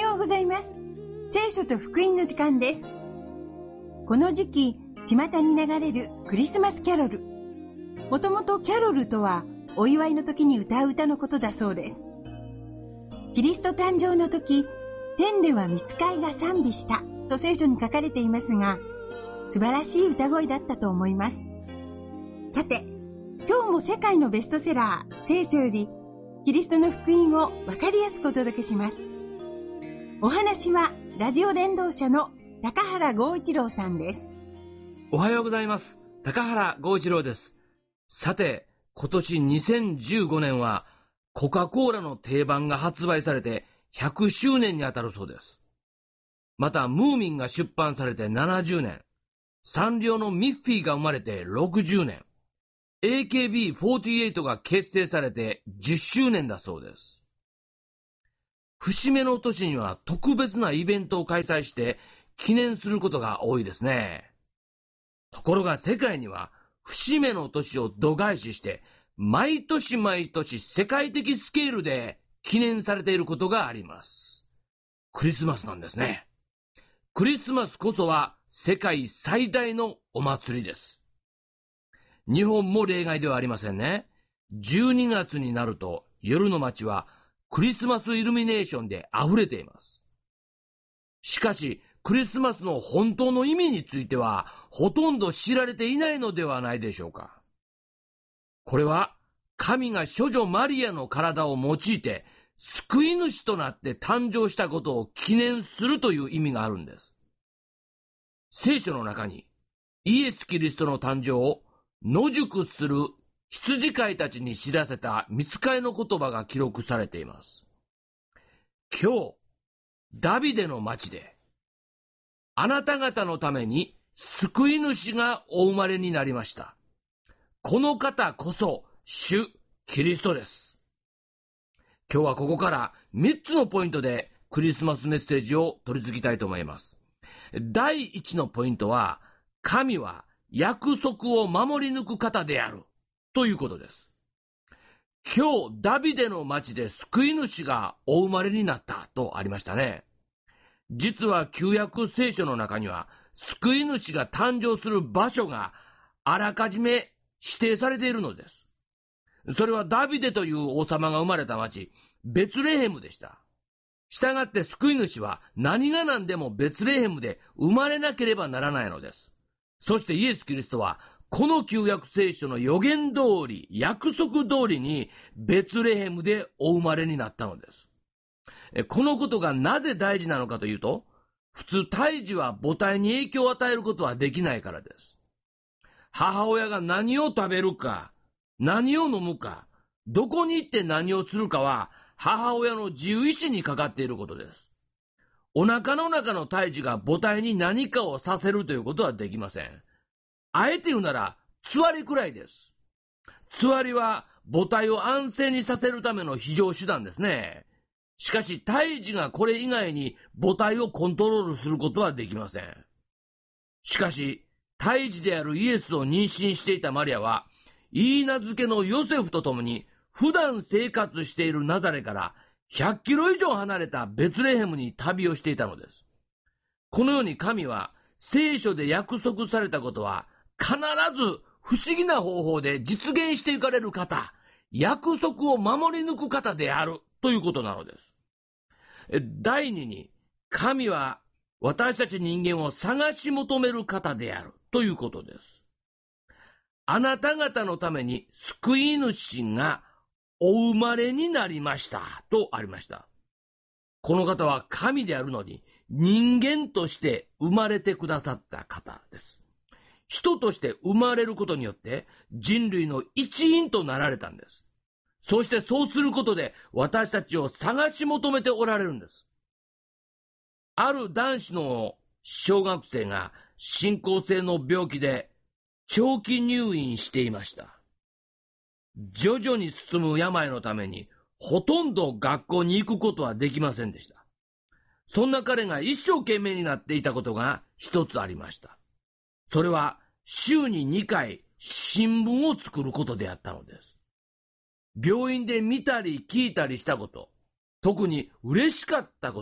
ようございます。聖書と福音の時間です。この時期、巷に流れるクリスマスキャロル。もともとキャロルとは、お祝いの時に歌う歌のことだそうです。キリスト誕生の時、天では御使いが賛美したと聖書に書かれていますが、素晴らしい歌声だったと思います。さて、今日も世界のベストセラー、聖書より、キリストの福音を分かりやすくお届けします。お話はラジオ伝道者の高原剛一郎さんです。 おはようございます。高原剛一郎です。さて、今年2015年はコカ・コーラの定番が発売されて100周年にあたるそうです。またムーミンが出版されて70年、サンリオのミッフィーが生まれて60年、AKB48 が結成されて10周年だそうです。節目の年には特別なイベントを開催して記念することが多いですね。ところが世界には節目の年を度外視して毎年毎年世界的スケールで記念されていることがあります。クリスマスなんですね。クリスマスこそは世界最大のお祭りです。日本も例外ではありませんね。12月になると夜の街はクリスマスイルミネーションで溢れています。しかし、クリスマスの本当の意味についてはほとんど知られていないのではないでしょうか。これは神が処女マリアの体を用いて救い主となって誕生したことを記念するという意味があるんです。聖書の中にイエス・キリストの誕生を野宿する羊飼いたちに知らせた御使いの言葉が記録されています。今日、ダビデの町で、あなた方のために救い主がお生まれになりました。この方こそ主キリストです。今日はここから3つのポイントでクリスマスメッセージを取り次ぎたいと思います。第1のポイントは、神は約束を守り抜く方であるということです。今日ダビデの町で救い主がお生まれになったとありましたね。実は旧約聖書の中には救い主が誕生する場所があらかじめ指定されているのです。それはダビデという王様が生まれた町ベツレヘムでした。したがって救い主は何が何でもベツレヘムで生まれなければならないのです。そしてイエス・キリストはこの旧約聖書の予言通り、約束通りにベツレヘムでお生まれになったのです。このことがなぜ大事なのかというと、普通胎児は母体に影響を与えることはできないからです。母親が何を食べるか、何を飲むか、どこに行って何をするかは母親の自由意志にかかっていることです。お腹の中の胎児が母体に何かをさせるということはできません。あえて言うなら、つわりくらいです。つわりは母体を安静にさせるための非常手段ですね。しかし胎児がこれ以外に母体をコントロールすることはできません。しかし、胎児であるイエスを妊娠していたマリアは、いいなずけのヨセフと共に普段生活しているナザレから100キロ以上離れたベツレヘムに旅をしていたのです。このように神は聖書で約束されたことは必ず不思議な方法で実現していかれる方、約束を守り抜く方であるということなのです。第二に、神は私たち人間を探し求める方であるということです。あなた方のために救い主がお生まれになりましたとありました。この方は神であるのに人間として生まれてくださった方です。人として生まれることによって人類の一員となられたんです。そしてそうすることで私たちを探し求めておられるんです。ある男子の小学生が進行性の病気で長期入院していました。徐々に進む病のためにほとんど学校に行くことはできませんでした。そんな彼が一生懸命になっていたことが一つありました。それは週に2回新聞を作ることであったのです。病院で見たり聞いたりしたこと、特に嬉しかったこと、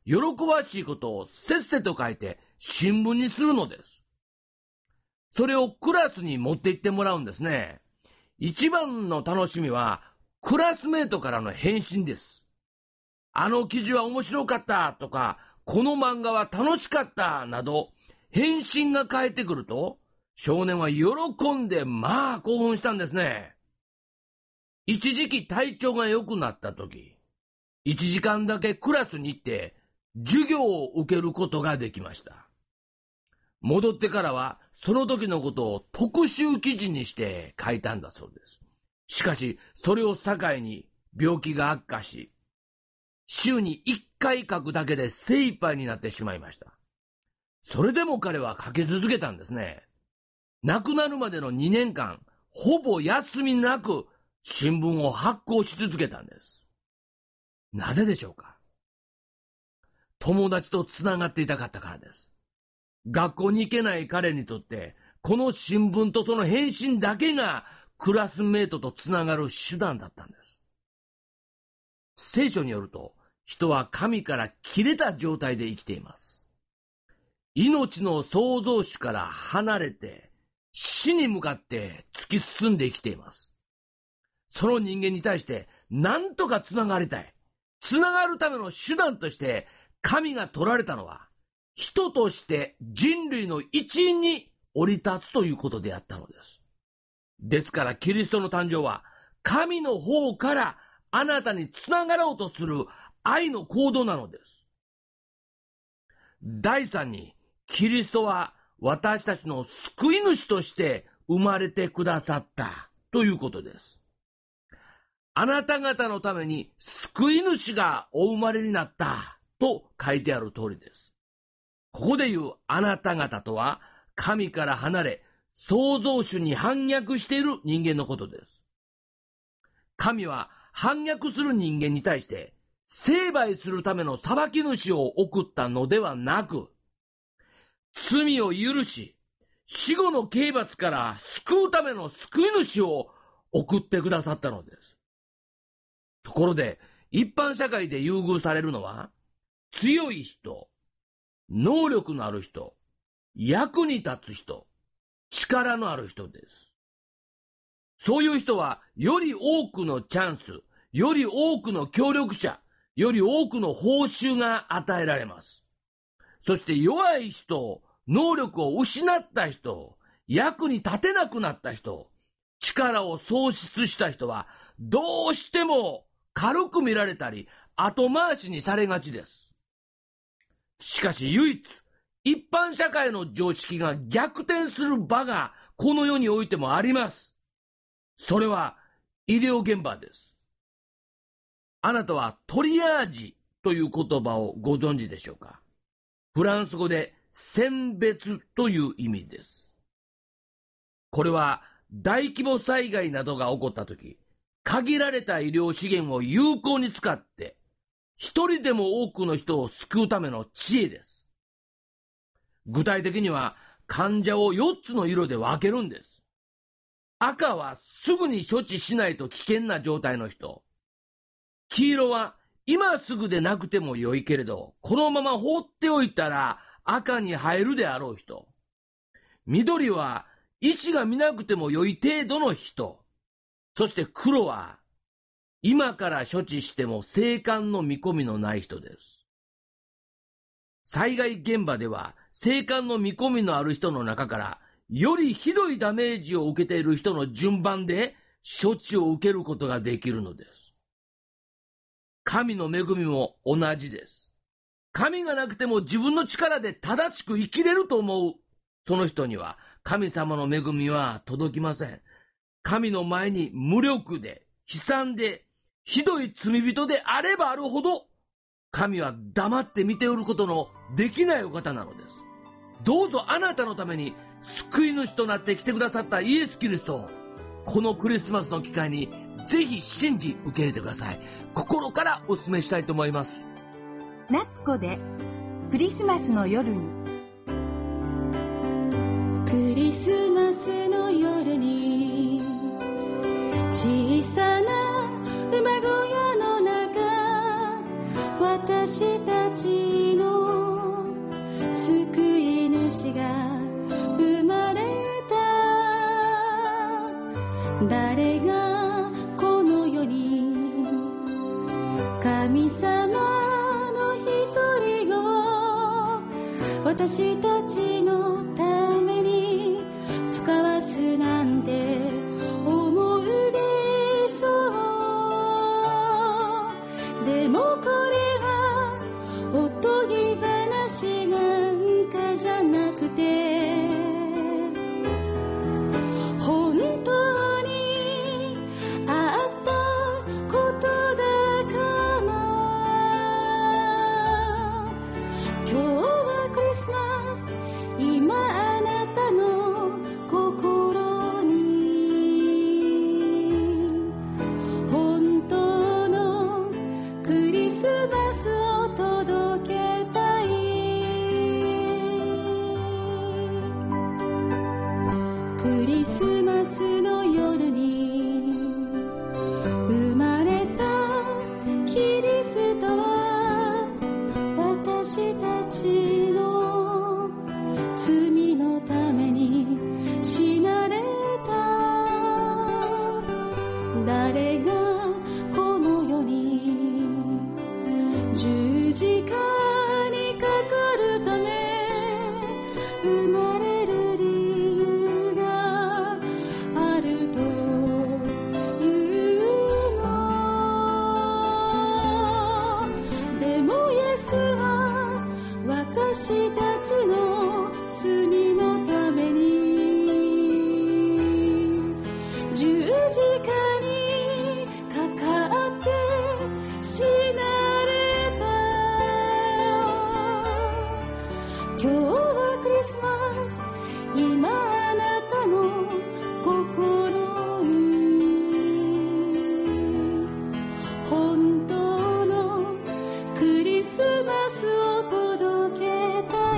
喜ばしいことをせっせと書いて新聞にするのです。それをクラスに持って行ってもらうんですね。一番の楽しみはクラスメートからの返信です。あの記事は面白かったとか、この漫画は楽しかったなど、返信が返ってくると、少年は喜んで興奮したんですね。一時期体調が良くなった時、1時間だけクラスに行って授業を受けることができました。戻ってからはその時のことを特集記事にして書いたんだそうです。しかしそれを境に病気が悪化し、週に1回書くだけで精一杯になってしまいました。それでも彼は書き続けたんですね。亡くなるまでの2年間、ほぼ休みなく新聞を発行し続けたんです。なぜでしょうか？友達とつながっていたかったからです。学校に行けない彼にとって、この新聞とその返信だけがクラスメートとつながる手段だったんです。聖書によると、人は神から切れた状態で生きています。命の創造主から離れて、死に向かって突き進んで生きています。その人間に対して、何とかつながりたい。つながるための手段として、神が取られたのは、人として人類の一員に降り立つということであったのです。ですからキリストの誕生は、神の方からあなたにつながろうとする愛の行動なのです。第三に、キリストは私たちの救い主として生まれてくださったということです。あなた方のために救い主がお生まれになったと書いてある通りです。ここで言うあなた方とは、神から離れ創造主に反逆している人間のことです。神は反逆する人間に対して成敗するための裁き主を送ったのではなく、罪を許し、死後の刑罰から救うための救い主を送ってくださったのです。ところで、一般社会で優遇されるのは、強い人、能力のある人、役に立つ人、力のある人です。そういう人は、より多くのチャンス、より多くの協力者、より多くの報酬が与えられます。そして弱い人、能力を失った人、役に立てなくなった人、力を喪失した人は、どうしても軽く見られたり、後回しにされがちです。しかし唯一、一般社会の常識が逆転する場がこの世においてもあります。それは医療現場です。あなたはトリアージという言葉をご存知でしょうか？フランス語で選別という意味です。これは大規模災害などが起こったとき、限られた医療資源を有効に使って、一人でも多くの人を救うための知恵です。具体的には患者を4つの色で分けるんです。赤はすぐに処置しないと危険な状態の人。黄色は今すぐでなくても良いけれど、このまま放っておいたら赤に入るであろう人。緑は医師が見なくても良い程度の人。そして黒は今から処置しても生還の見込みのない人です。災害現場では生還の見込みのある人の中からよりひどいダメージを受けている人の順番で処置を受けることができるのです。神の恵みも同じです。神がなくても自分の力で正しく生きれると思うその人には神様の恵みは届きません。神の前に無力で悲惨でひどい罪人であればあるほど、神は黙って見ておることのできないお方なのです。どうぞあなたのために救い主となって来てくださったイエス・キリストをこのクリスマスの機会にぜひ信じ受け入れてください。心からお勧めしたいと思います。 夏子でクリスマスの夜に。 クリスマスの夜に小さな馬小屋の中、私たち私が生まれた。誰がこの世に神様の一人を私たちのために使わすなんて思うでしょう。でもこれはおとぎ話なんかじゃなくて、本当にあったことだから。今日はクリスマス、今あなたの心に本当のクリスマスを届けたい。クリスマスの夜に生まれたキリストは私たちの罪のために死なれた。誰がこの世に十字架にかかるため生まれる理由があるというの。でもイエスは私たちの罪のために十字架にかかって死なれた。今日はクリスマス、今あなたの心に本当のクリスマスを届けたい。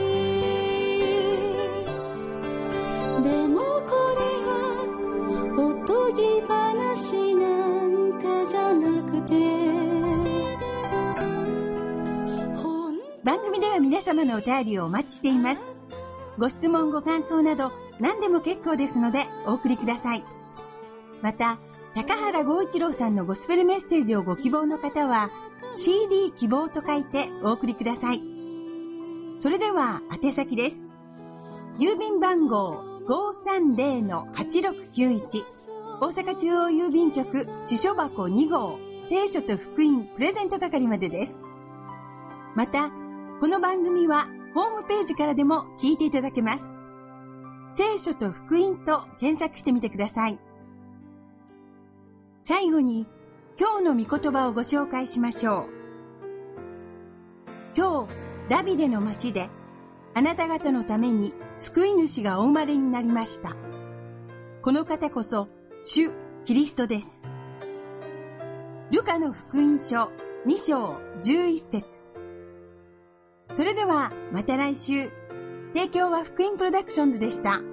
でもこれはおとぎ話なんかじゃなくて、 番組では皆様のお便りをお待ちしています。ご質問ご感想など何でも結構ですのでお送りください。また高原剛一郎さんのゴスペルメッセージをご希望の方は CD 希望と書いてお送りください。それでは宛先です。郵便番号 530-8691 大阪中央郵便局支所箱2号聖書と福音プレゼント係までです。またこの番組はホームページからでも聞いていただけます。聖書と福音と検索してみてください。最後に今日の御言葉をご紹介しましょう。今日ダビデの町であなた方のために救い主がお生まれになりました。この方こそ主キリストです。ルカの福音書2章11節。それではまた来週。提供は福音プロダクションズでした。